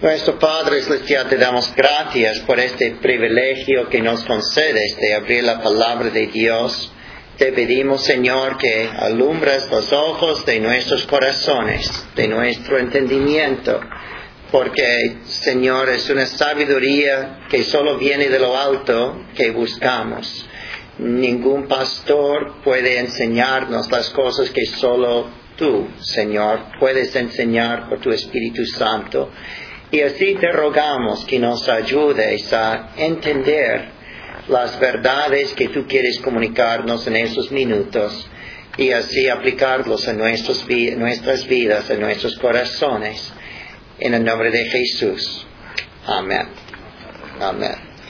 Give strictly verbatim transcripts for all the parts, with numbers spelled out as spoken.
Nuestro Padre Celestial, te damos gracias por este privilegio que nos concedes de abrir la palabra de Dios. Te pedimos, Señor, que alumbres los ojos de nuestros corazones, de nuestro entendimiento, porque, Señor, es una sabiduría que solo viene de lo alto que buscamos. Ningún pastor puede enseñarnos las cosas que solo tú, Señor, puedes enseñar por tu Espíritu Santo. Y así te rogamos que nos ayudes a entender las verdades que tú quieres comunicarnos en esos minutos y así aplicarlos en nuestros, nuestras vidas, en nuestros corazones. En el nombre de Jesús. Amén. Amén.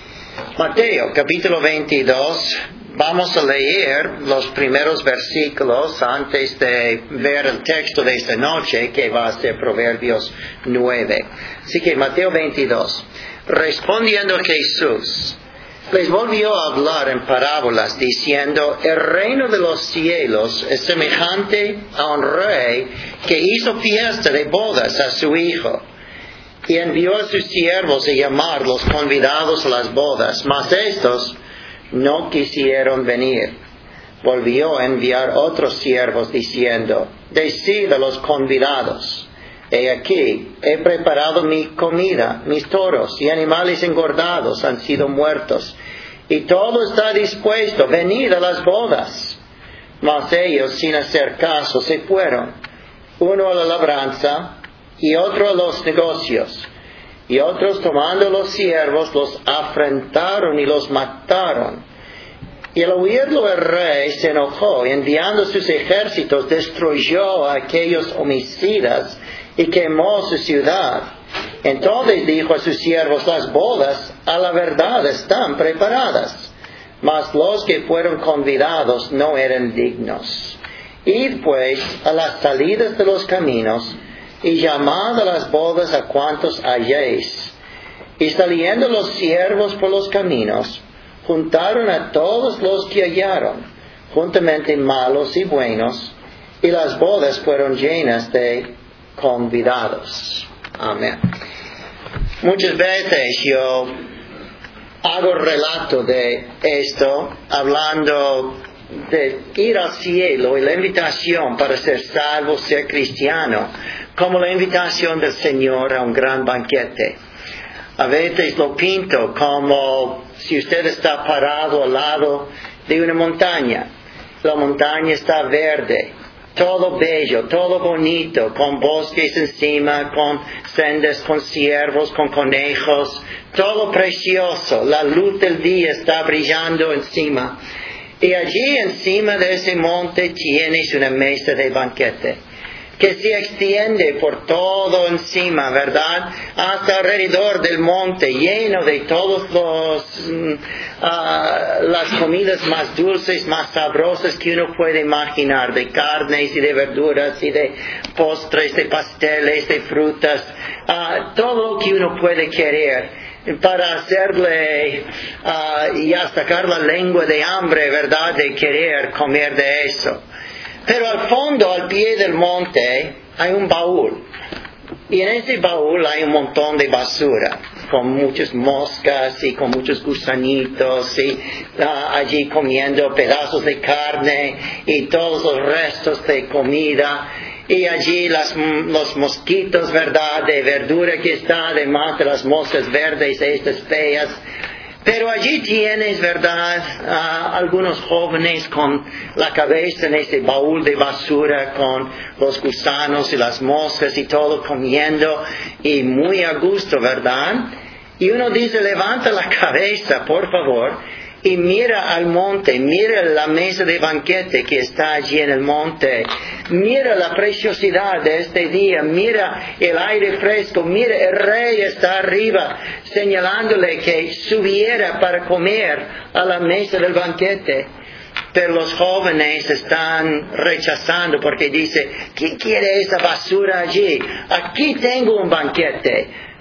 Mateo, capítulo veintidós. Vamos a leer los primeros versículos antes de ver el texto de esta noche, que va a ser Proverbios nueve. Así que Mateo veintidós. Respondiendo Jesús, les volvió a hablar en parábolas, diciendo: el reino de los cielos es semejante a un rey que hizo fiesta de bodas a su hijo, y envió a sus siervos a llamar los convidados a las bodas, mas estos no quisieron venir. Volvió a enviar otros siervos, diciendo: decid a los convidados: he aquí, he preparado mi comida, mis toros y animales engordados han sido muertos, y todo está dispuesto, venid a las bodas. Mas ellos, sin hacer caso, se fueron, uno a la labranza y otro a los negocios. Y otros, tomando los siervos, los afrentaron y los mataron. Y al oírlo el rey se enojó, y enviando sus ejércitos destruyó a aquellos homicidas y quemó su ciudad. Entonces dijo a sus siervos: las bodas a la verdad están preparadas, mas los que fueron convidados no eran dignos. Id pues a las salidas de los caminos, y llamad a las bodas a cuantos halléis. Y saliendo los siervos por los caminos, juntaron a todos los que hallaron, juntamente malos y buenos, y las bodas fueron llenas de convidados. Amén. Muchas veces yo hago relato de esto, hablando de ir al cielo y la invitación para ser salvo, ser cristiano, como la invitación del Señor a un gran banquete. A veces lo pinto como si usted está parado al lado de una montaña. La montaña está verde, todo bello, todo bonito, con bosques encima, con sendas, con ciervos, con conejos, todo precioso. La luz del día está brillando encima. Y allí encima de ese monte tienes una mesa de banquete que se extiende por todo encima, ¿verdad? Hasta alrededor del monte, lleno de todos los uh, las comidas más dulces, más sabrosas que uno puede imaginar, de carnes y de verduras y de postres, de pasteles, de frutas, uh, todo lo que uno puede querer, para hacerle uh, ya sacar la lengua de hambre, ¿verdad?, de querer comer de eso. Pero al fondo, al pie del monte, hay un baúl. Y en ese baúl hay un montón de basura, con muchas moscas y con muchos gusanitos, y uh, allí comiendo pedazos de carne y todos los restos de comida. Y allí las, los mosquitos, ¿verdad?, de verdura que está, además de las moscas verdes, estas feas. Pero allí tienes, ¿verdad?, uh, algunos jóvenes con la cabeza en ese baúl de basura, con los gusanos y las moscas y todo comiendo, y muy a gusto, ¿verdad? Y uno dice: levanta la cabeza, por favor, y mira al monte, mira la mesa de banquete que está allí en el monte, mira la preciosidad de este día, mira el aire fresco, mira el rey está arriba, señalándole que subiera para comer a la mesa del banquete. Pero los jóvenes están rechazando porque dice: ¿quién quiere esa basura allí? Aquí tengo un banquete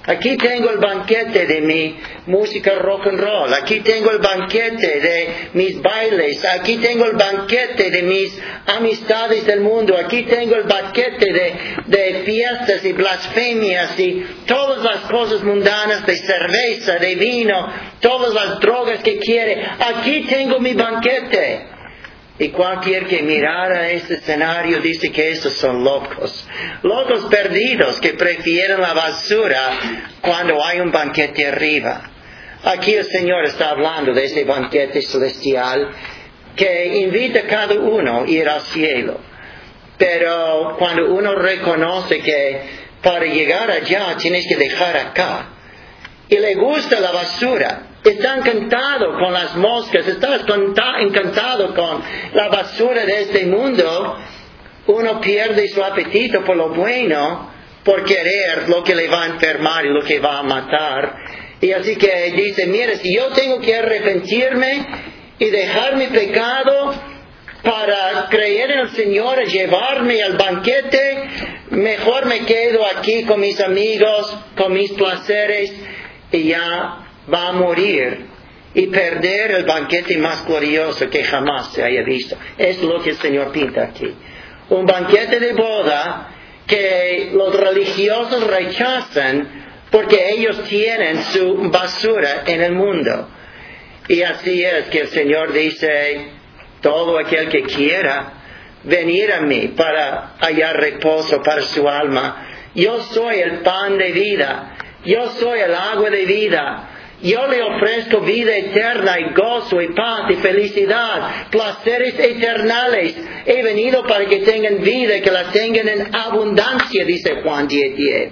Aquí tengo el banquete de mi música rock and roll. Aquí tengo el banquete de mis bailes. Aquí tengo el banquete de mis amistades del mundo. Aquí tengo el banquete de, de fiestas y blasfemias y todas las cosas mundanas, de cerveza, de vino, todas las drogas que quiere. Aquí tengo mi banquete. Y cualquier que mirara este escenario dice que estos son locos. Locos perdidos que prefieren la basura cuando hay un banquete arriba. Aquí el Señor está hablando de ese banquete celestial que invita a cada uno a ir al cielo. Pero cuando uno reconoce que para llegar allá tienes que dejar acá, y le gusta la basura, está encantado con las moscas, está encantado con la basura de este mundo, uno pierde su apetito por lo bueno, por querer lo que le va a enfermar y lo que va a matar. Y así que dice, mira, si yo tengo que arrepentirme y dejar mi pecado para creer en el Señor y llevarme al banquete, mejor me quedo aquí con mis amigos, con mis placeres, y ya va a morir y perder el banquete más glorioso que jamás se haya visto. Es lo que el Señor pinta aquí. Un banquete de boda que los religiosos rechazan porque ellos tienen su basura en el mundo. Y así es que el Señor dice, todo aquel que quiera venir a mí para hallar reposo para su alma. Yo soy el pan de vida. Yo soy el agua de vida. Yo le ofrezco vida eterna y gozo y paz y felicidad, placeres eternales. He venido para que tengan vida y que la tengan en abundancia, dice Juan diez diez.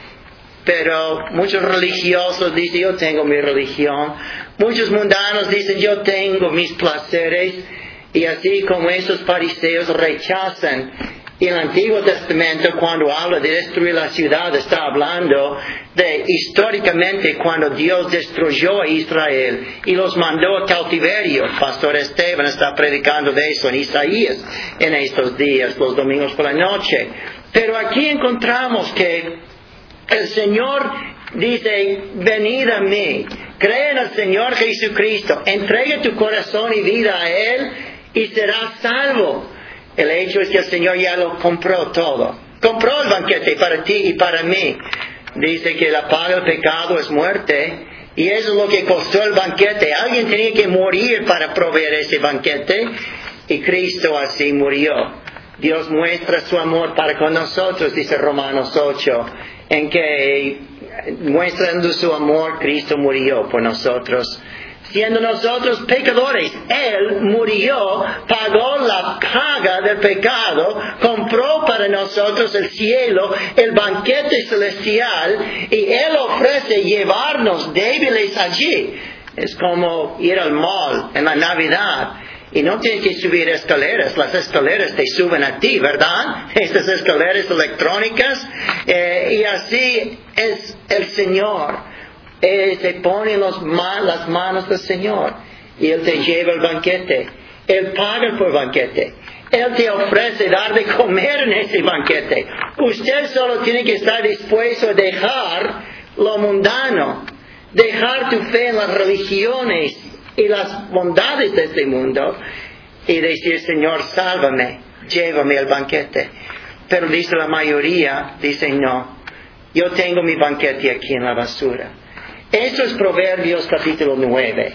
Pero muchos religiosos dicen, yo tengo mi religión. Muchos mundanos dicen, yo tengo mis placeres. Y así como esos fariseos rechazan. Y en el Antiguo Testamento, cuando habla de destruir la ciudad, está hablando de históricamente cuando Dios destruyó a Israel y los mandó a cautiverio. Pastor Esteban está predicando de eso en Isaías en estos días, los domingos por la noche. Pero aquí encontramos que el Señor dice, venid a mí, cree en el Señor Jesucristo, entrega tu corazón y vida a Él y serás salvo. El hecho es que el Señor ya lo compró todo. Compró el banquete para ti y para mí. Dice que la paga del pecado es muerte. Y eso es lo que costó el banquete. Alguien tenía que morir para proveer ese banquete. Y Cristo así murió. Dios muestra su amor para con nosotros, dice Romanos ocho. En que muestrando su amor, Cristo murió por nosotros. Siendo nosotros pecadores, Él murió, pagó la paga del pecado, compró para nosotros el cielo, el banquete celestial, y Él ofrece llevarnos débiles allí. Es como ir al mall en la Navidad. Y no tienes que subir escaleras, las escaleras te suben a ti, ¿verdad? Estas escaleras electrónicas. Eh, y así es el Señor. Él te pone en los man, las manos del Señor y Él te lleva al banquete. Él paga por el banquete. Él te ofrece dar de comer en ese banquete. Usted solo tiene que estar dispuesto a dejar lo mundano, dejar tu fe en las religiones y las bondades de este mundo y decir, Señor, sálvame, llévame al banquete. Pero dice la mayoría, dicen no, yo tengo mi banquete aquí en la basura. Eso es Proverbios capítulo nueve.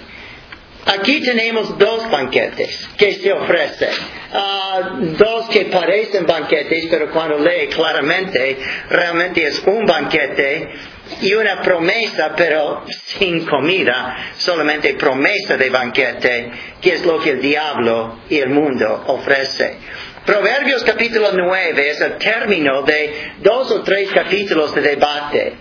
Aquí tenemos dos banquetes que se ofrecen. Uh, dos que parecen banquetes, pero cuando lee claramente, realmente es un banquete y una promesa, pero sin comida. Solamente promesa de banquete, que es lo que el diablo y el mundo ofrece. Proverbios capítulo nueve es el término de dos o tres capítulos de debate.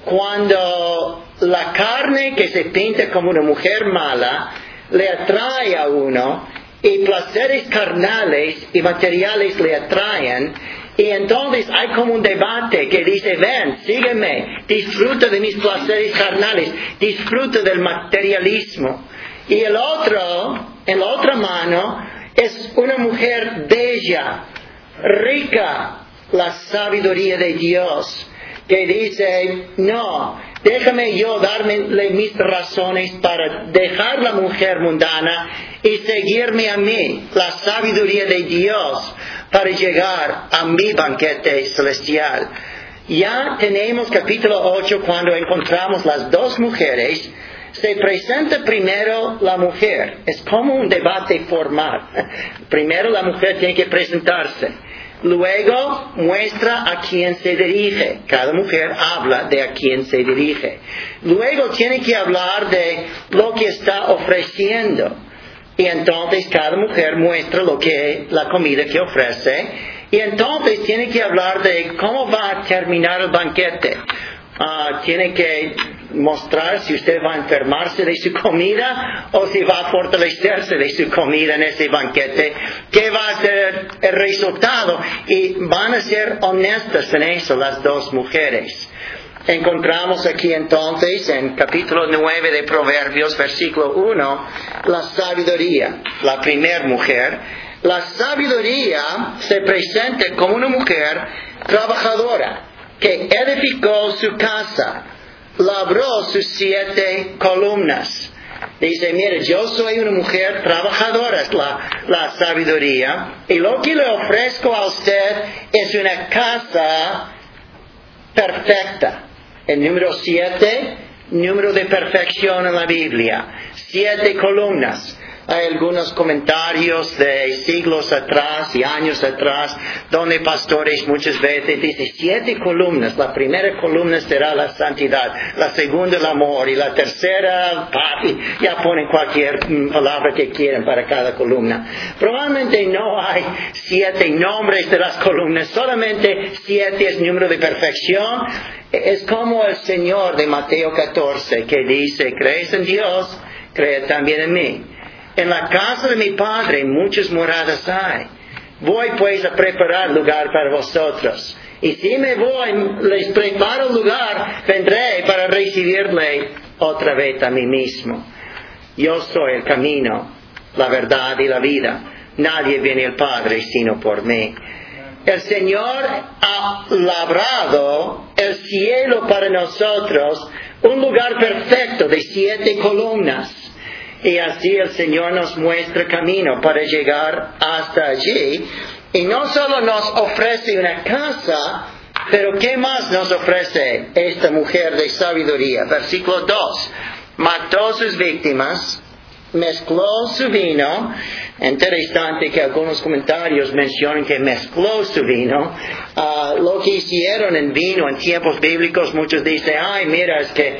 Cuando la carne que se pinta como una mujer mala le atrae a uno y placeres carnales y materiales le atraen, y entonces hay como un debate que dice, ven, sígueme, disfruta de mis placeres carnales, disfruta del materialismo. Y el otro, en la otra mano, es una mujer bella, rica, la sabiduría de Dios. que dice, no, déjame yo darme mis razones para dejar la mujer mundana y seguirme a mí, la sabiduría de Dios, para llegar a mi banquete celestial. Ya tenemos capítulo ocho cuando encontramos las dos mujeres. Se presenta primero la mujer. Es como un debate formal. Primero la mujer tiene que presentarse. Luego muestra a quién se dirige. Cada mujer habla de a quién se dirige. Luego tiene que hablar de lo que está ofreciendo. Y entonces cada mujer muestra lo que la comida que ofrece. Y entonces tiene que hablar de cómo va a terminar el banquete. Uh, tiene que mostrar si usted va a enfermarse de su comida o si va a fortalecerse de su comida en ese banquete. ¿Qué va a ser el resultado? Y van a ser honestas en eso las dos mujeres. Encontramos aquí entonces en capítulo nueve de Proverbios, versículo uno, la sabiduría, la primer mujer. La sabiduría se presenta como una mujer trabajadora que edificó su casa, labró sus siete columnas. Dice, mire, yo soy una mujer trabajadora, es la, la sabiduría, y lo que le ofrezco a usted es una casa perfecta. El número siete, número de perfección en la Biblia. Siete columnas. Hay algunos comentarios de siglos atrás y años atrás donde pastores muchas veces dicen siete columnas. La primera columna será la santidad, la segunda el amor y la tercera paz. Ya ponen cualquier palabra que quieran para cada columna. Probablemente no hay siete nombres de las columnas, solamente siete es número de perfección. Es como el Señor de Mateo catorce que dice, ¿crees en Dios? Cree también en mí. En la casa de mi Padre muchas moradas hay. Voy pues a preparar lugar para vosotros. Y si me voy, les preparo lugar, vendré para recibirle otra vez a mí mismo. Yo soy el camino, la verdad y la vida. Nadie viene al Padre sino por mí. El Señor ha labrado el cielo para nosotros, un lugar perfecto de siete columnas. Y así el Señor nos muestra camino para llegar hasta allí. Y no solo nos ofrece una casa, pero ¿qué más nos ofrece esta mujer de sabiduría? Versículo dos. Mató sus víctimas, mezcló su vino. Interesante que algunos comentarios mencionan que mezcló su vino. Uh, lo que hicieron en vino en tiempos bíblicos, muchos dicen, ay, mira, es que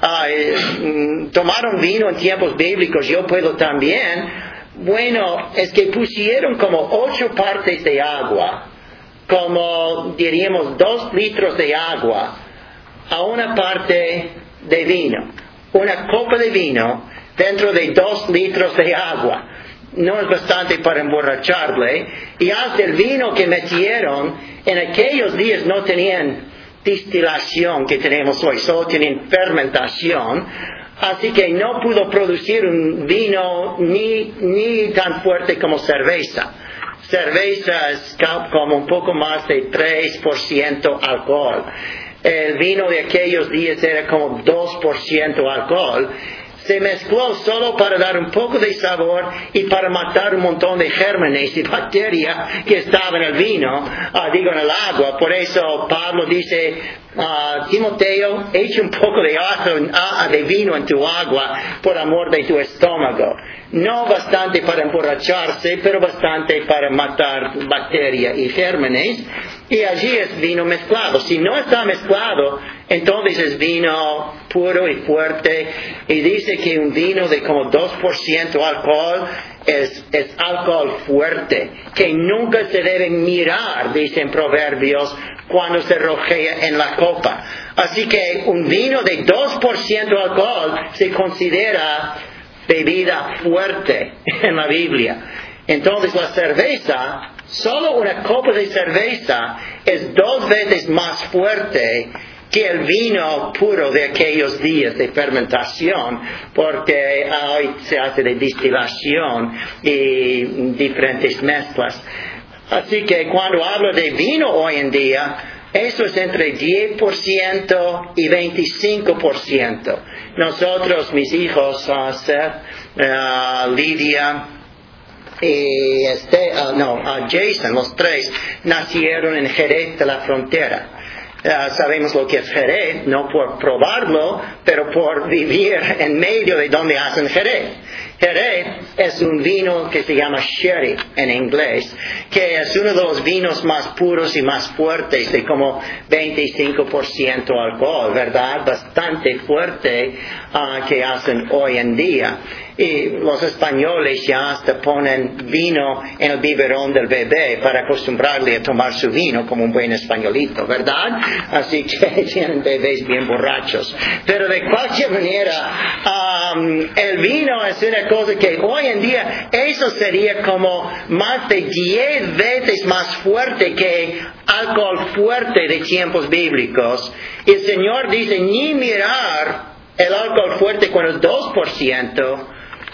uh, tomaron vino en tiempos bíblicos, yo puedo también. Bueno, es que pusieron como ocho partes de agua, como diríamos dos litros de agua, a una parte de vino. Una copa de vino dentro de dos litros de agua. No es bastante para emborracharle. Y hasta el vino que metieron, en aquellos días no tenían destilación que tenemos hoy, solo tenían fermentación. Así que no pudo producir un vino ni, ni tan fuerte como cerveza. Cerveza es como un poco más de tres por ciento alcohol. El vino de aquellos días era como dos por ciento alcohol. Se mezcló solo para dar un poco de sabor y para matar un montón de gérmenes y bacterias que estaban en el vino, uh, digo en el agua. Por eso Pablo dice, uh, Timoteo, echa un poco de, agua, de vino en tu agua por amor de tu estómago. No bastante para emborracharse, pero bastante para matar bacterias y gérmenes. Y allí es vino mezclado. Si no está mezclado, entonces es vino puro y fuerte. Y dice que un vino de como dos por ciento alcohol es, es alcohol fuerte, que nunca se debe mirar, dicen Proverbios, cuando se rojea en la copa. Así que un vino de dos por ciento alcohol se considera bebida fuerte en la Biblia. Entonces la cerveza, solo una copa de cerveza es dos veces más fuerte que el vino puro de aquellos días de fermentación, porque hoy se hace de destilación y diferentes mezclas. Así que cuando hablo de vino hoy en día, Eso es entre diez por ciento y veinticinco por ciento. Nosotros, mis hijos, uh, Seth, uh, Lidia y este, uh, no, uh, Jason, los tres nacieron en Jerez de la Frontera. Uh, sabemos lo que es Jerez, no por probarlo, pero por vivir en medio de donde hacen Jerez. Jerez es un vino que se llama sherry en inglés, que es uno de los vinos más puros y más fuertes, de como veinticinco por ciento alcohol, ¿verdad? Bastante fuerte uh, que hacen hoy en día. Y los españoles ya hasta ponen vino en el biberón del bebé para acostumbrarle a tomar su vino como un buen españolito, ¿verdad? Así que tienen bebés bien borrachos. Pero de cualquier manera, um, el vino es una cosa que hoy en día, eso sería como más de diez veces más fuerte que alcohol fuerte de tiempos bíblicos. Y el Señor dice, ni mirar el alcohol fuerte cuando es dos por ciento,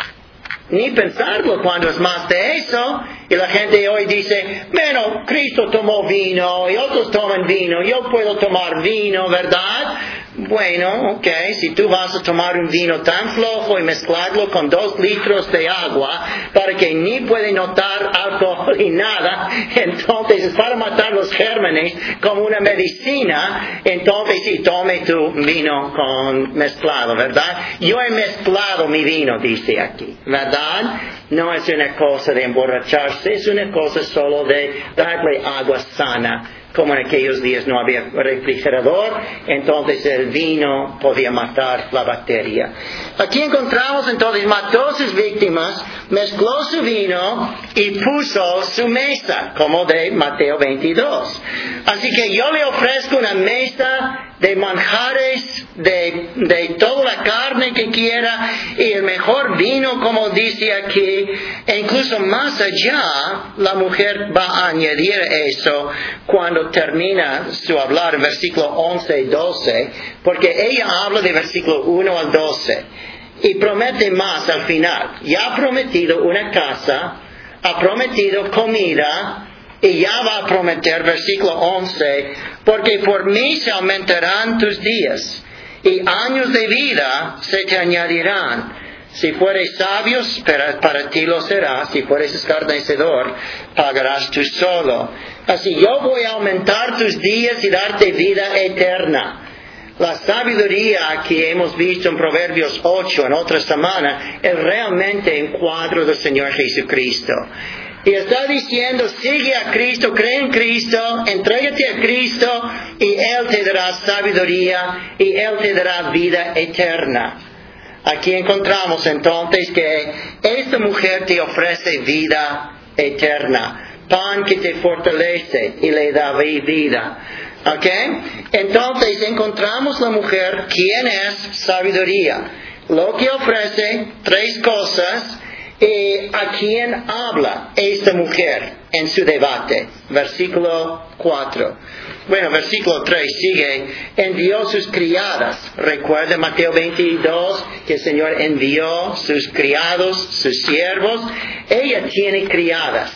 ni pensarlo cuando es más de eso. Y la gente hoy dice, bueno, Cristo tomó vino y otros toman vino, yo puedo tomar vino, ¿verdad? Bueno, ok, si tú vas a tomar un vino tan flojo y mezclarlo con dos litros de agua para que ni puede notar alcohol y nada, entonces es para matar los gérmenes como una medicina, entonces sí, tome tu vino con mezclado, ¿verdad? Yo he mezclado mi vino, dice aquí, ¿verdad? No es una cosa de emborracharse, es una cosa solo de darle agua sana. Como en aquellos días no había refrigerador, entonces el vino podía matar la bacteria. Aquí encontramos entonces, mató a sus víctimas, mezcló su vino y puso su mesa, como de Mateo veintidós. Así que yo le ofrezco una mesa de manjares, de, de toda la carne que quiera, y el mejor vino, como dice aquí, e incluso más allá, la mujer va a añadir eso cuando termina su hablar en versículo once y doce, porque ella habla de versículo uno al doce, y promete más al final. Ya ha prometido una casa, ha prometido comida, y ya va a prometer, versículo once, porque por mí se aumentarán tus días, y años de vida se te añadirán. Si fueres sabios, para, para ti lo será. Si fueres escarnecedor, pagarás tú solo. Así yo voy a aumentar tus días y darte vida eterna. La sabiduría que hemos visto en Proverbios ocho en otra semana es realmente un cuadro del Señor Jesucristo. Y está diciendo, sigue a Cristo, cree en Cristo, entrégate a Cristo y Él te dará sabiduría y Él te dará vida eterna. Aquí encontramos entonces que esta mujer te ofrece vida eterna, pan que te fortalece y le da vida. ¿Ok? Entonces encontramos la mujer, ¿quién es sabiduría? Lo que ofrece tres cosas. Eh, ¿A quién habla esta mujer en su debate? Versículo cuatro. Bueno, versículo tres sigue. Envió sus criadas. Recuerda Mateo veintidós que el Señor envió sus criados, sus siervos. Ella tiene criadas.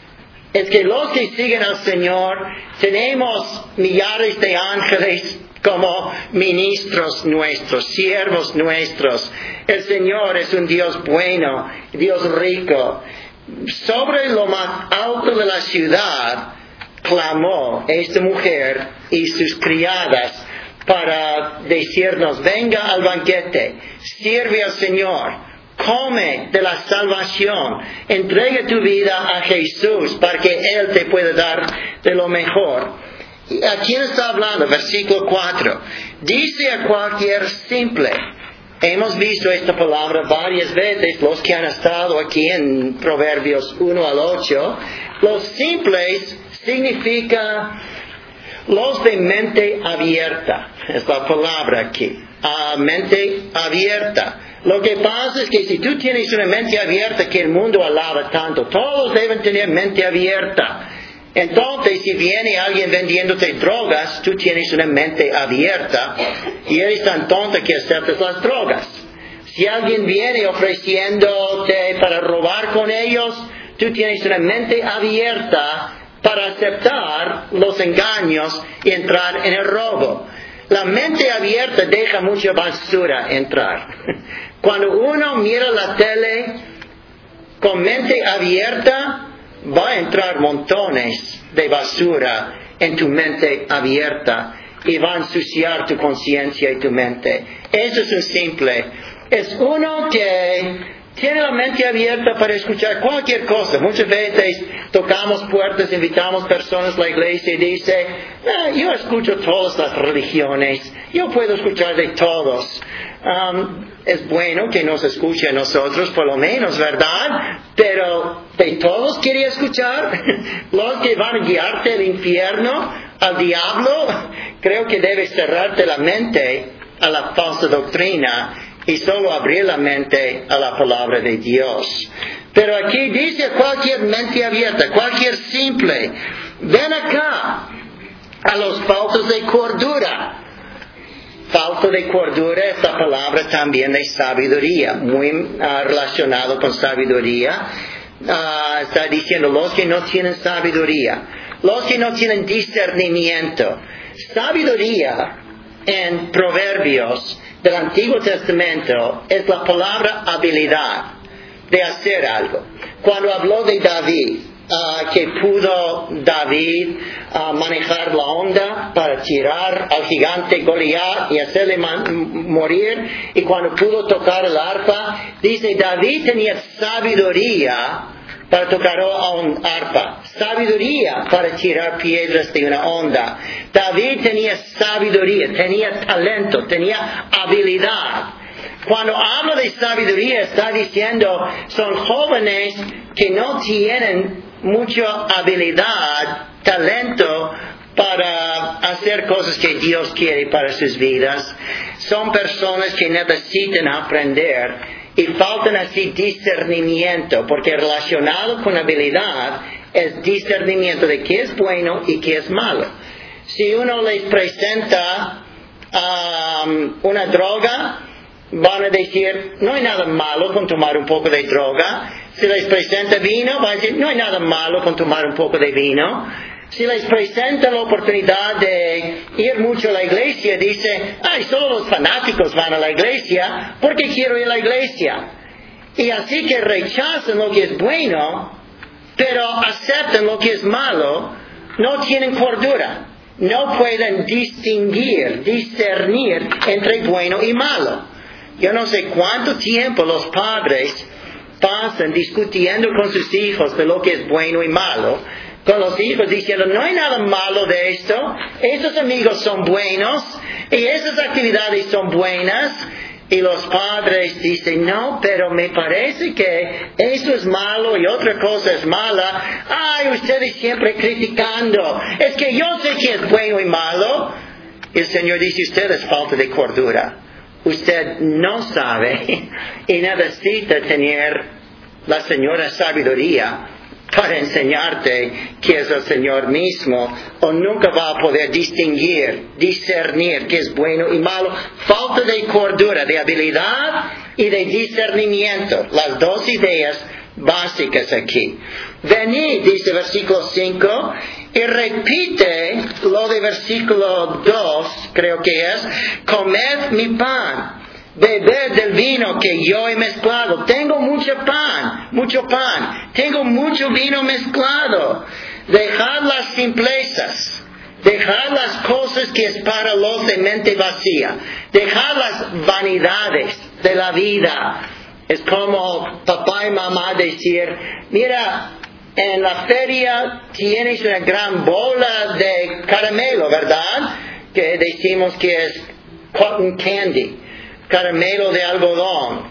Es que los que siguen al Señor, tenemos millares de ángeles como ministros nuestros, siervos nuestros. El Señor es un Dios bueno, Dios rico. Sobre lo más alto de la ciudad clamó esta mujer y sus criadas para decirnos, venga al banquete, sirve al Señor, come de la salvación, entrega tu vida a Jesús para que Él te pueda dar de lo mejor. ¿A quién está hablando? Versículo cuatro. Dice a cualquier simple. Hemos visto esta palabra varias veces, los que han estado aquí en Proverbios uno al ocho. Los simples significa los de mente abierta. Es la palabra aquí. Uh, mente abierta. Lo que pasa es que si tú tienes una mente abierta que el mundo alaba tanto, todos deben tener mente abierta. Entonces, si viene alguien vendiéndote drogas, tú tienes una mente abierta y eres tan tonta que aceptas las drogas. Si alguien viene ofreciéndote para robar con ellos, tú tienes una mente abierta para aceptar los engaños y entrar en el robo. La mente abierta deja mucha basura entrar. Cuando uno mira la tele con mente abierta, va a entrar montones de basura en tu mente abierta y va a ensuciar tu conciencia y tu mente. Eso es un simple. Es uno que tiene la mente abierta para escuchar cualquier cosa. Muchas veces tocamos puertas, invitamos personas a la iglesia y dice, ah, yo escucho todas las religiones, yo puedo escuchar de todos. Um, es bueno que nos escuche a nosotros, por lo menos, ¿verdad? Pero ¿de todos quería escuchar? Los que van a guiarte al infierno, al diablo, creo que debes cerrarte la mente a la falsa doctrina y solo abrir la mente a la palabra de Dios. Pero aquí dice cualquier mente abierta, cualquier simple. Ven acá a los faltos de cordura. Falta de cordura es la palabra también de sabiduría, muy uh, relacionado con sabiduría. Uh, está diciendo los que no tienen sabiduría, los que no tienen discernimiento. Sabiduría en Proverbios del Antiguo Testamento es la palabra habilidad de hacer algo. Cuando habló de David, uh, que pudo David uh, manejar la onda para tirar al gigante Goliat y hacerle man- morir, y cuando pudo tocar el arpa, dice David tenía sabiduría para tocar a un arpa, sabiduría para tirar piedras de una onda. David tenía sabiduría, tenía talento, tenía habilidad. Cuando habla de sabiduría está diciendo son jóvenes que no tienen mucha habilidad, talento para hacer cosas que Dios quiere para sus vidas. Son personas que necesitan aprender y faltan así discernimiento, porque relacionado con habilidad es discernimiento de qué es bueno y qué es malo. Si uno les presenta um, una droga, van a decir, no hay nada malo con tomar un poco de droga. Si les presenta vino, van a decir, no hay nada malo con tomar un poco de vino. Si les presenta la oportunidad de ir mucho a la iglesia, dice, ay, solo los fanáticos van a la iglesia, ¿por qué quiero ir a la iglesia? Y así que rechazan lo que es bueno, pero aceptan lo que es malo, no tienen cordura, no pueden distinguir, discernir entre bueno y malo. Yo no sé cuánto tiempo los padres pasan discutiendo con sus hijos de lo que es bueno y malo, con los hijos diciendo, no hay nada malo de esto, esos amigos son buenos, y esas actividades son buenas, y los padres dicen, no, pero me parece que eso es malo y otra cosa es mala. Ay, ustedes siempre criticando, es que yo sé que es bueno y malo. El Señor dice, usted es falta de cordura. Usted no sabe y necesita tener la señora sabiduría para enseñarte que es el Señor mismo, o nunca va a poder distinguir, discernir qué es bueno y malo. Falta de cordura, de habilidad y de discernimiento, las dos ideas básicas aquí. Venid, dice versículo cinco, y repite lo de versículo dos, creo que es, comed mi pan, beber del vino que yo he mezclado. Tengo mucho pan, mucho pan. Tengo mucho vino mezclado. Dejad las simplezas. Dejad las cosas que es para los de mente vacía. Dejad las vanidades de la vida. Es como papá y mamá decir, mira, en la feria tienes una gran bola de caramelo, ¿verdad? Que decimos que es cotton candy. Caramelo de algodón,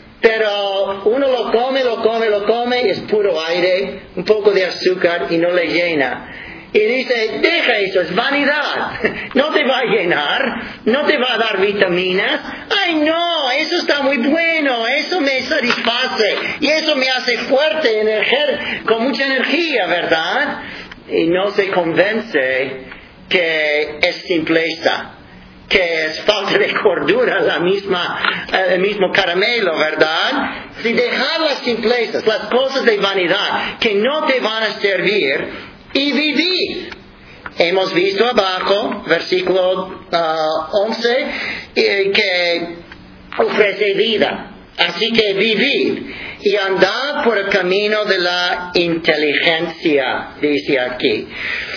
pero uno lo come, lo come, lo come y es puro aire, un poco de azúcar y no le llena. Y dice, deja eso, es vanidad, no te va a llenar, no te va a dar vitaminas. Ay no, eso está muy bueno, eso me satisface y eso me hace fuerte, energer, con mucha energía, ¿verdad? Y no se convence que es simpleza, que es falta de cordura, la misma, el mismo caramelo, ¿verdad? Si dejar las simplezas, las cosas de vanidad que no te van a servir, y vivid. Hemos visto abajo, versículo uh, once, eh, que ofrece vida. Así que vivid y andad por el camino de la inteligencia, dice aquí.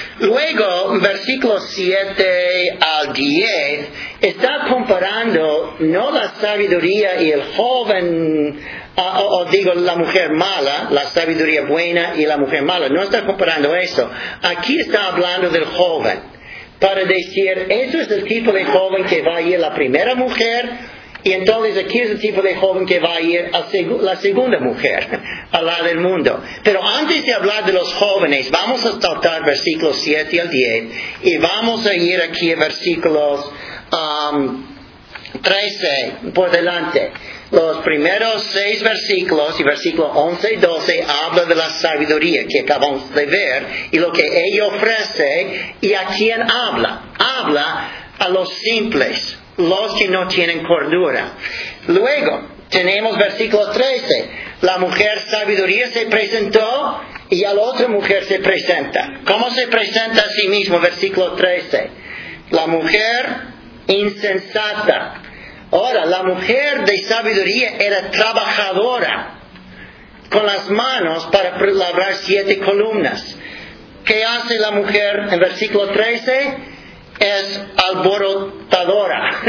Luego, versículos siete al diez, está comparando no la sabiduría y el joven, o, o, o digo la mujer mala, la sabiduría buena y la mujer mala. No está comparando eso. Aquí está hablando del joven. Para decir, eso es el tipo de joven que va a ir la primera mujer. Y entonces aquí es el tipo de joven que va a ir a seg- la segunda mujer, al lado del mundo. Pero antes de hablar de los jóvenes, vamos a saltar versículos siete al diez y vamos a ir aquí a versículos um, trece por delante. Los primeros seis versículos y versículos once y doce habla de la sabiduría que acabamos de ver y lo que ella ofrece. ¿Y a quién habla? Habla a los simples, los que no tienen cordura. Luego, tenemos versículo trece. La mujer sabiduría se presentó y a la otra mujer se presenta. ¿Cómo se presenta a sí mismo? Versículo trece. La mujer insensata. Ahora, la mujer de sabiduría era trabajadora con las manos para labrar siete columnas. ¿Qué hace la mujer en versículo trece? Es alborotadora.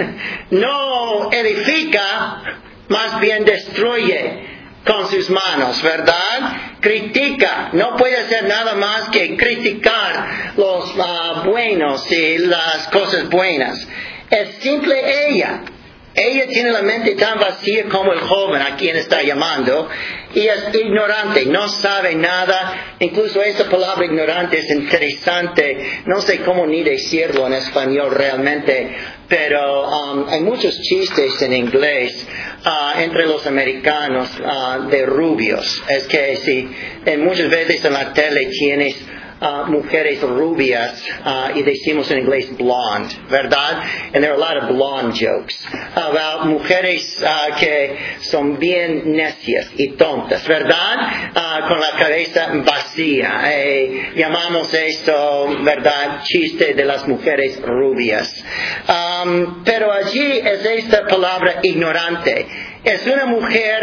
No edifica, más bien destruye con sus manos, ¿verdad? Critica. No puede hacer nada más que criticar los uh, buenos y las cosas buenas. Es simple ella. Ella tiene la mente tan vacía como el joven a quien está llamando y es ignorante, no sabe nada. Incluso esa palabra ignorante es interesante, no sé cómo ni decirlo en español realmente, pero um, hay muchos chistes en inglés uh, entre los americanos uh, de rubios. Es que si en muchas veces en la tele tienes Uh, mujeres rubias, uh, y decimos en inglés blonde, ¿verdad? And there are a lot of blonde jokes about mujeres uh, que son bien necias y tontas, ¿verdad? Uh, con la cabeza vacía. Eh, llamamos esto, ¿verdad? Chiste de las mujeres rubias. Um, pero allí es esta palabra ignorante. Es una mujer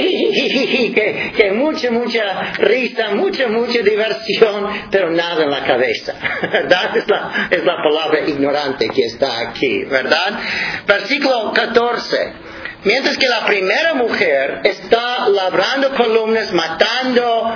que, que mucha, mucha risa, mucha, mucha diversión, pero nada en la cabeza, ¿verdad? Es la, es la palabra ignorante que está aquí, ¿verdad? Versículo catorce. Mientras que la primera mujer está labrando columnas, matando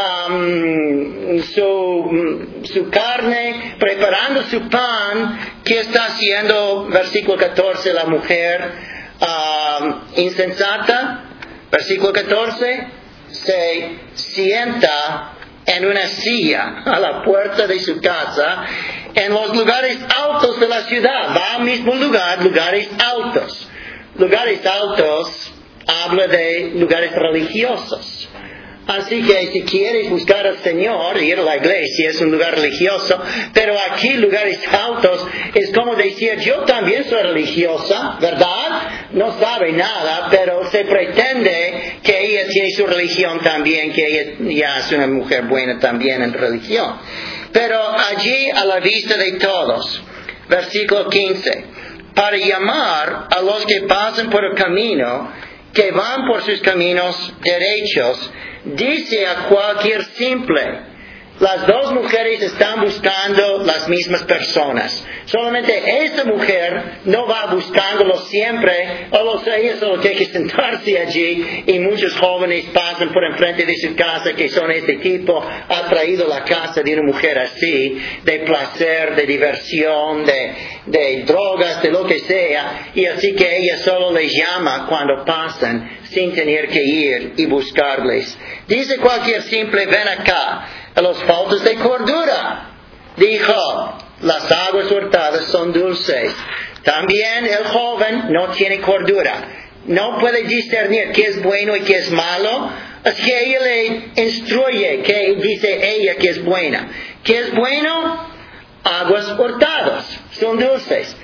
um, su, su carne, preparando su pan, ¿qué está haciendo? Versículo catorce, la mujer Um, insensata, versículo catorce, se sienta en una silla a la puerta de su casa en los lugares altos de la ciudad. Va al mismo lugar, lugares altos. Lugares altos habla de lugares religiosos. Así que si quieres buscar al Señor, ir a la iglesia es un lugar religioso, pero aquí lugares altos es como decir, yo también soy religiosa, ¿verdad? No sabe nada, pero se pretende que ella tiene su religión también, que ella ya es una mujer buena también en religión. Pero allí a la vista de todos, versículo quince, para llamar a los que pasan por el camino, que van por sus caminos derechos, dice a cualquier simple. Las dos mujeres están buscando las mismas personas. Solamente esta mujer no va buscándolo siempre. O sea, ella solo tiene que sentarse allí y muchos jóvenes pasan por enfrente de su casa que son este tipo. Ha traído la casa de una mujer así, de placer, de diversión, de, de drogas, de lo que sea. Y así que ella solo les llama cuando pasan sin tener que ir y buscarles. Dice cualquier simple, ven acá. A los faltos de cordura, dijo, las aguas hurtadas son dulces. También el joven no tiene cordura, no puede discernir qué es bueno y qué es malo. Así que ella le instruye, que dice ella que es buena. ¿Qué es bueno? Aguas hurtadas, son dulces.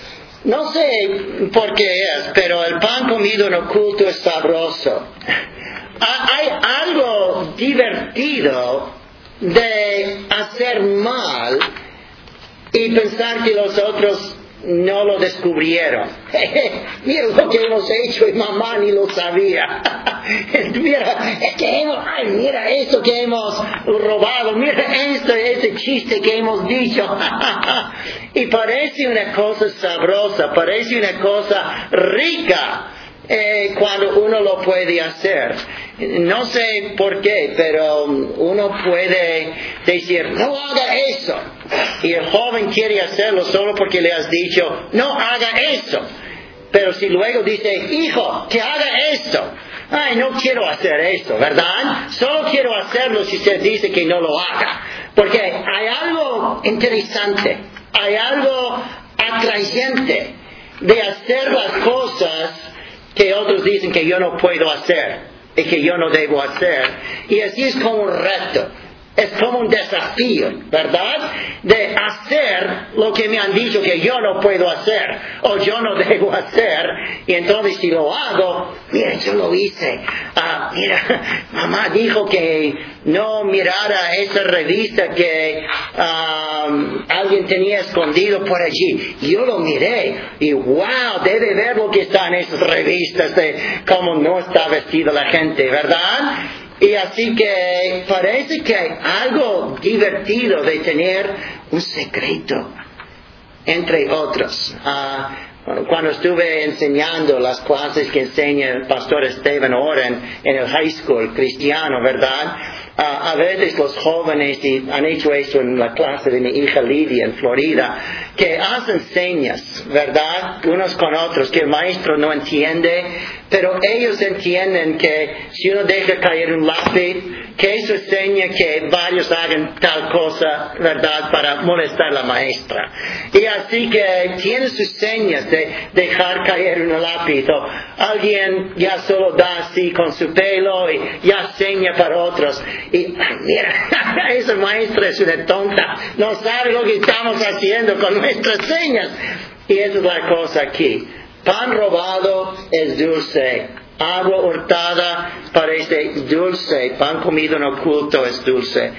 No sé por qué es, pero el pan comido en oculto es sabroso. Hay algo divertido de hacer mal y pensar que los otros no lo descubrieron. Mira lo que hemos hecho y mamá ni lo sabía. Mira, es que hemos, ay, mira esto que hemos robado, mira esto, ese chiste que hemos dicho. Y parece una cosa sabrosa, parece una cosa rica. Eh, cuando uno lo puede hacer. No sé por qué, pero uno puede decir, no haga eso. Y el joven quiere hacerlo solo porque le has dicho, no haga eso. Pero si luego dice, hijo, que haga esto. Ay, no quiero hacer esto, ¿verdad? Solo quiero hacerlo si se dice que no lo haga. Porque hay algo interesante, hay algo atrayente de hacer las cosas que otros dicen que yo no puedo hacer y que yo no debo hacer. Y así es como un reto, es como un desafío, ¿verdad? De hacer lo que me han dicho que yo no puedo hacer o yo no debo hacer. Y entonces si lo hago, mira, yo lo hice. Ah, mira, mamá dijo que no mirara esa revista que um, alguien tenía escondido por allí. Yo lo miré y wow, debe ver lo que está en esas revistas de cómo no está vestida la gente, ¿verdad? Y así que parece que hay algo divertido de tener un secreto entre otros. Uh, cuando estuve enseñando las clases que enseña el pastor Esteban Oren en el high school cristiano, ¿verdad? Uh, a veces los jóvenes, y han hecho eso en la clase de mi hija Lidia en Florida, que hacen señas, ¿verdad? Unos con otros, que el maestro no entiende, pero ellos entienden que si uno deja caer un lápiz, que eso enseña que varios hagan tal cosa, ¿verdad? Para molestar a la maestra. Y así que tiene sus señas de dejar caer un lápiz, o alguien ya solo da así con su pelo y ya seña para otros. Y mira, esa maestra es una tonta, no sabe lo que estamos haciendo con nuestras señas. Y esa es la cosa aquí. Pan robado es dulce, agua hurtada parece dulce, pan comido en oculto es dulce.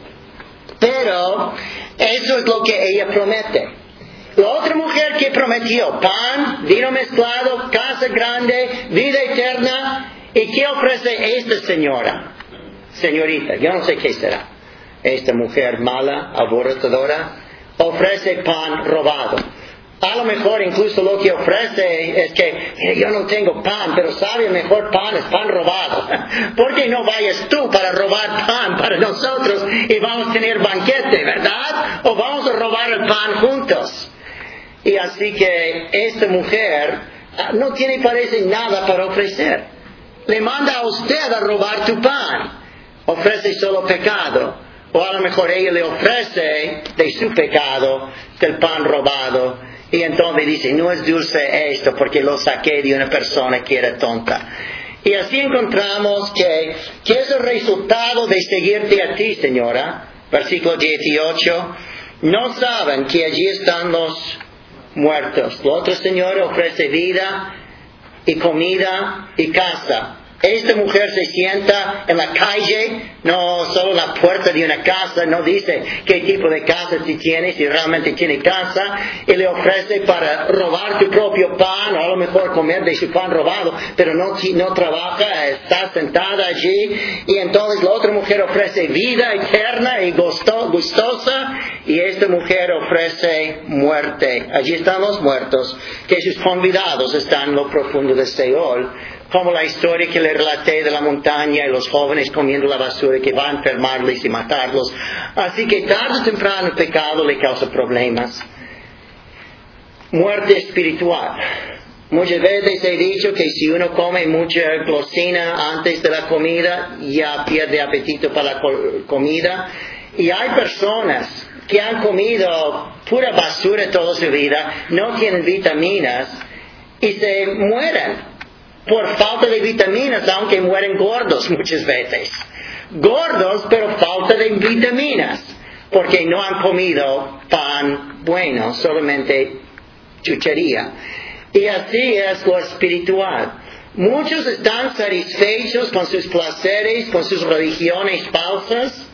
Pero eso es lo que ella promete. La otra mujer que prometió pan, vino mezclado, casa grande, vida eterna. ¿Y qué ofrece esta señora? Señorita, yo no sé qué será. Esta mujer mala, aborrecedora, ofrece pan robado. A lo mejor incluso lo que ofrece es que, mira, yo no tengo pan, pero sabe, el mejor pan es pan robado. ¿Por qué no vayas tú para robar pan para nosotros y vamos a tener banquete, verdad? O vamos a robar el pan juntos. Y así que esta mujer no tiene, parece, nada para ofrecer. Le manda a usted a robar tu pan. Ofrece solo pecado. O a lo mejor ella le ofrece de su pecado, del pan robado. Y entonces dice, no es dulce esto porque lo saqué de una persona que era tonta. Y así encontramos que, que es el resultado de seguirte a ti, señora. Versículo dieciocho. No saben que allí están los muertos. La otra señora ofrece vida y comida y casa. Esta mujer se sienta en la calle, no solo en la puerta de una casa, no dice qué tipo de casa si tiene, si realmente tiene casa, y le ofrece para robar tu propio pan, o a lo mejor comer de su pan robado, pero no, no trabaja, está sentada allí, y entonces la otra mujer ofrece vida eterna y gusto, gustosa, y esta mujer ofrece muerte. Allí están los muertos, que sus convidados están en lo profundo de Seol, como la historia que le relaté de la montaña y los jóvenes comiendo la basura que va a enfermarles y matarlos. Así que tarde o temprano el pecado le causa problemas. Muerte espiritual. Muchas veces he dicho que si uno come mucha golosina antes de la comida, ya pierde apetito para la comida. Y hay personas que han comido pura basura toda su vida, no tienen vitaminas y se mueren por falta de vitaminas, aunque mueren gordos muchas veces. Gordos, pero falta de vitaminas, porque no han comido pan bueno, solamente chuchería. Y así es lo espiritual. Muchos están satisfechos con sus placeres, con sus religiones falsas,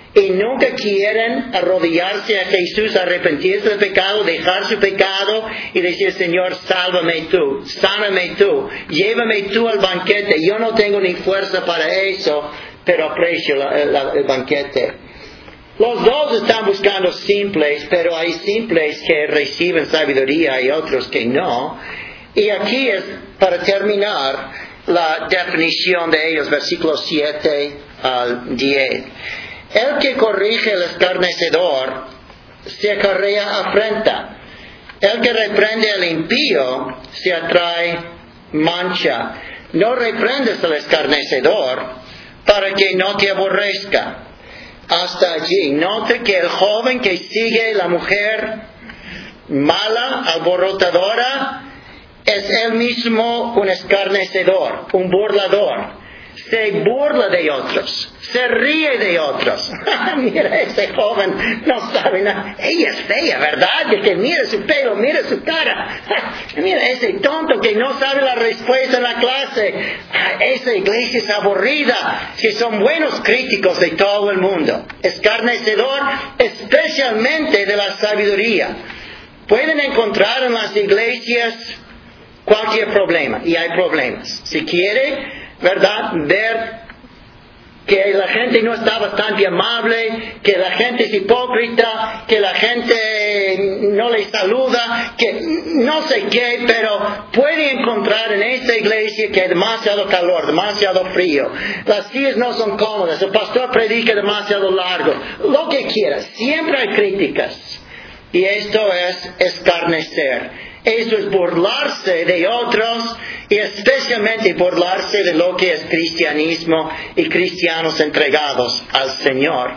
y nunca quieren arrodillarse a Jesús, arrepentirse del pecado, dejar su pecado y decir, Señor, sálvame tú, sáname tú, llévame tú al banquete. Yo no tengo ni fuerza para eso, pero aprecio la, la, el banquete. Los dos están buscando simples, pero hay simples que reciben sabiduría y otros que no. Y aquí es, para terminar, la definición de ellos, versículos siete al diez. El que corrige al escarnecedor se acarrea afrenta. El que reprende al impío se atrae mancha. No reprendes al escarnecedor para que no te aborrezca. Hasta allí. Note que el joven que sigue la mujer mala, alborotadora, es él mismo un escarnecedor, un burlador. Se burla de otros, se ríe de otros. Mira, ese joven no sabe nada. Ella es fea, ¿verdad? De que mira su pelo, mira su cara. Mira ese tonto que no sabe la respuesta en la clase. Esa iglesia es aburrida. Que son buenos críticos de todo el mundo. Escarnecedor, especialmente de la sabiduría. Pueden encontrar en las iglesias cualquier problema, y hay problemas. Si quiere, ¿verdad?, ver que la gente no está bastante amable, que la gente es hipócrita, que la gente no le saluda, que no sé qué, pero puede encontrar en esta iglesia que hay demasiado calor, demasiado frío, las sillas no son cómodas, el pastor predica demasiado largo, lo que quiera, siempre hay críticas. Y esto es escarnecer. Eso es burlarse de otros y especialmente burlarse de lo que es cristianismo y cristianos entregados al Señor.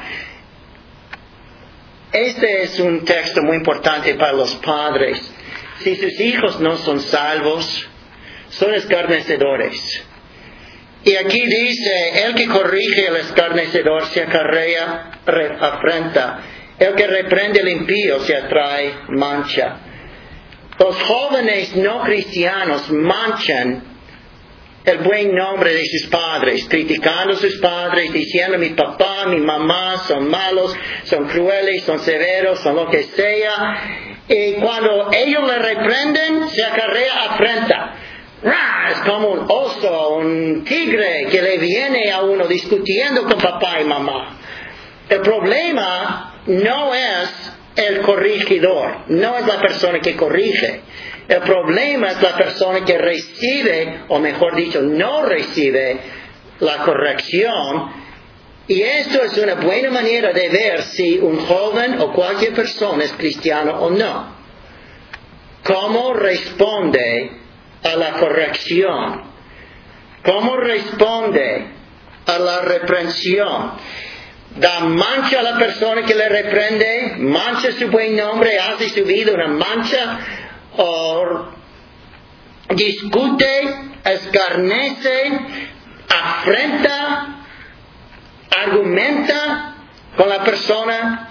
Este es un texto muy importante para los padres. Si sus hijos no son salvos, son escarnecedores. Y aquí dice, el que corrige al escarnecedor se acarrea afrenta. El que reprende al impío se atrae mancha. Los jóvenes no cristianos manchan el buen nombre de sus padres, criticando a sus padres, diciendo mi papá, mi mamá son malos, son crueles, son severos, son lo que sea. Y cuando ellos le reprenden, se acarrea afrenta. Es como un oso, un tigre que le viene a uno discutiendo con papá y mamá. El problema no es el corregidor, no es la persona que corrige. El problema es la persona que recibe, o mejor dicho, no recibe la corrección. Y esto es una buena manera de ver si un joven o cualquier persona es cristiano o no. ¿Cómo responde a la corrección? ¿Cómo responde a la reprensión? Da mancha a la persona que le reprende, mancha su buen nombre, hace su vida una mancha, o discute, escarnece, afrenta, argumenta con la persona.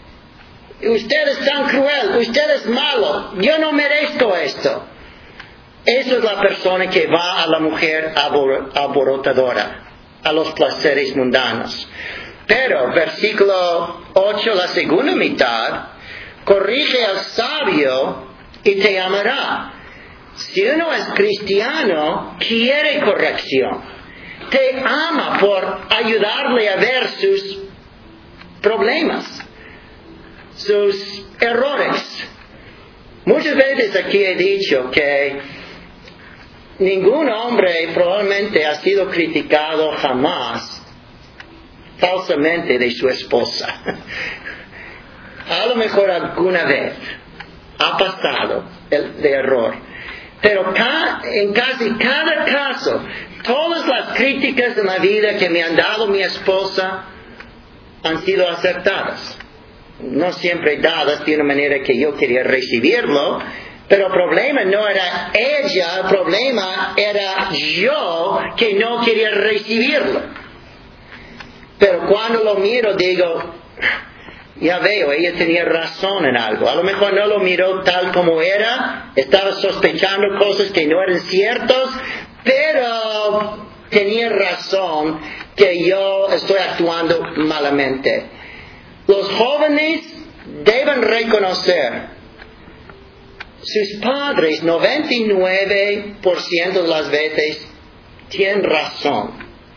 Usted es tan cruel, usted es malo, yo no merezco esto. Esa es la persona que va a la mujer alborotadora, a los placeres mundanos. Pero, versículo ocho, la segunda mitad, corrige al sabio y te amará. Si uno es cristiano, quiere corrección. Te ama por ayudarle a ver sus problemas, sus errores. Muchas veces aquí he dicho que ningún hombre probablemente ha sido criticado jamás falsamente de su esposa. A lo mejor alguna vez ha pasado el de error. Pero ca- en casi cada caso, todas las críticas en la vida que me han dado mi esposa han sido acertadas. No siempre dadas de una manera que yo quería recibirlo, pero el problema no era ella, el problema era yo que no quería recibirlo. Pero cuando lo miro digo, ya veo, ella tenía razón en algo. A lo mejor no lo miró tal como era, estaba sospechando cosas que no eran ciertas, pero tenía razón que yo estoy actuando malamente. Los jóvenes deben reconocer, sus padres noventa y nueve por ciento de las veces tienen razón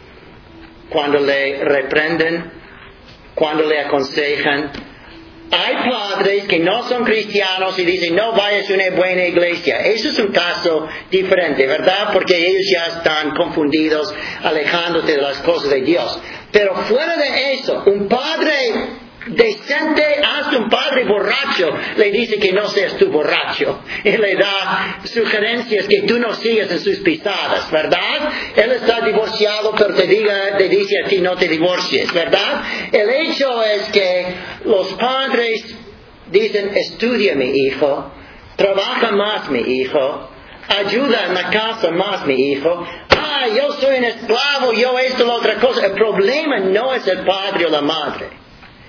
cuando le reprenden, cuando le aconsejan. Hay padres que no son cristianos y dicen, no vayas a una buena iglesia. Eso es un caso diferente, ¿verdad? Porque ellos ya están confundidos, alejándote de las cosas de Dios. Pero fuera de eso, un padre decente, hasta un padre borracho, le dice que no seas tú borracho. Él le da sugerencias que tú no sigas en sus pisadas, ¿verdad? Él está divorciado, pero te, diga, te dice a ti no te divorcies, ¿verdad? El hecho es que los padres dicen, estudia mi hijo, trabaja más mi hijo, ayuda en la casa más mi hijo. Ah, yo soy un esclavo, yo esto, la otra cosa. El problema no es el padre o la madre.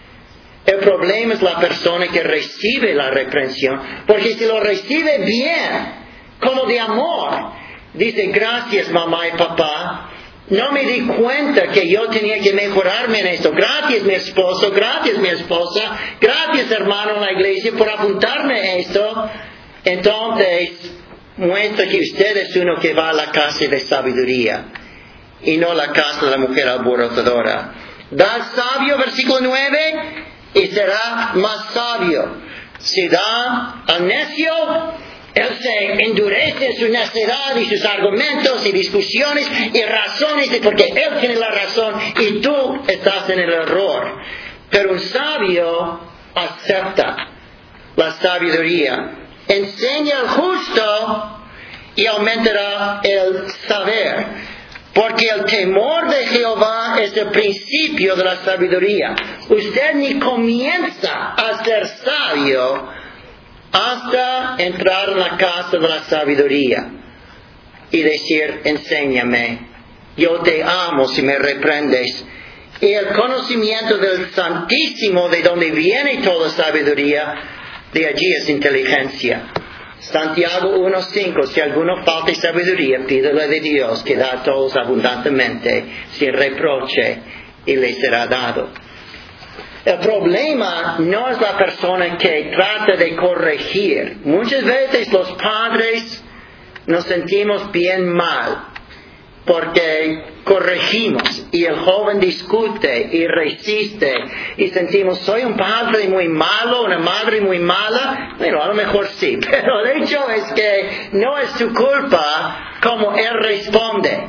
El problema es la persona que recibe la reprensión, porque si lo recibe bien, como de amor, dice, gracias mamá y papá, no me di cuenta que yo tenía que mejorarme en esto, gracias mi esposo, gracias mi esposa, gracias hermano en la iglesia por apuntarme a esto. Entonces, muestra que usted es uno que va a la casa de sabiduría, y no la casa de la mujer alborotadora. Da al sabio, versículo nueve, y será más sabio. Si da al necio, él se endurece en su necedad y sus argumentos y discusiones y razones, porque él tiene la razón y tú estás en el error. Pero un sabio acepta la sabiduría. Enseña al justo y aumentará el saber. Porque el temor de Jehová es el principio de la sabiduría. Usted ni comienza a ser sabio hasta entrar en la casa de la sabiduría y decir, enséñame, yo te amo si me reprendes. Y el conocimiento del Santísimo, de donde viene toda sabiduría, de allí es inteligencia. Santiago uno cinco, si alguno falta sabiduría, pídele de Dios, que da a todos abundantemente, sin reproche, y le será dado. El problema no es la persona que trata de corregir. Muchas veces los padres nos sentimos bien mal, porque corregimos y el joven discute y resiste y sentimos, soy un padre muy malo, una madre muy mala. Bueno, a lo mejor sí, pero el hecho es que no es su culpa como él responde.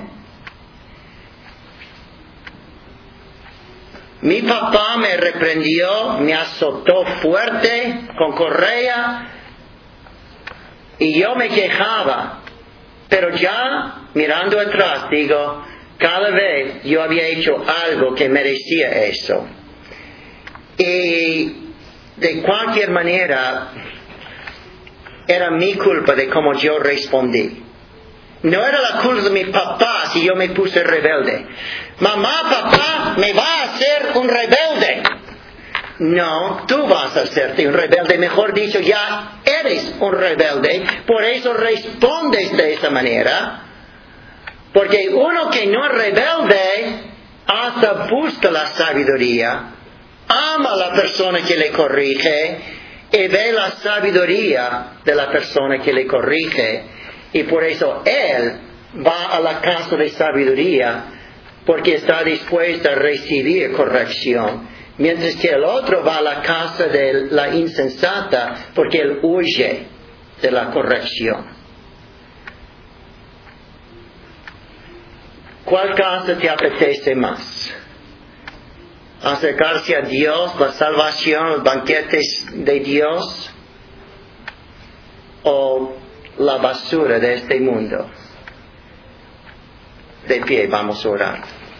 Mi papá me reprendió, me azotó fuerte con correa y yo me quejaba. Pero ya, mirando atrás, digo, cada vez yo había hecho algo que merecía eso. Y de cualquier manera, era mi culpa de cómo yo respondí. No era la culpa de mi papá si yo me puse rebelde. Mamá, papá, me va a hacer un rebelde. No, tú vas a hacerte un rebelde, mejor dicho, ya eres un rebelde, por eso respondes de esa manera, porque uno que no es rebelde, hasta busca la sabiduría, ama a la persona que le corrige, y ve la sabiduría de la persona que le corrige, y por eso él va a la casa de sabiduría, porque está dispuesto a recibir corrección. Mientras que el otro va a la casa de la insensata porque él huye de la corrección. ¿Cuál casa te apetece más? ¿Acercarse a Dios, la salvación, los banquetes de Dios? ¿O la basura de este mundo? De pie, vamos a orar.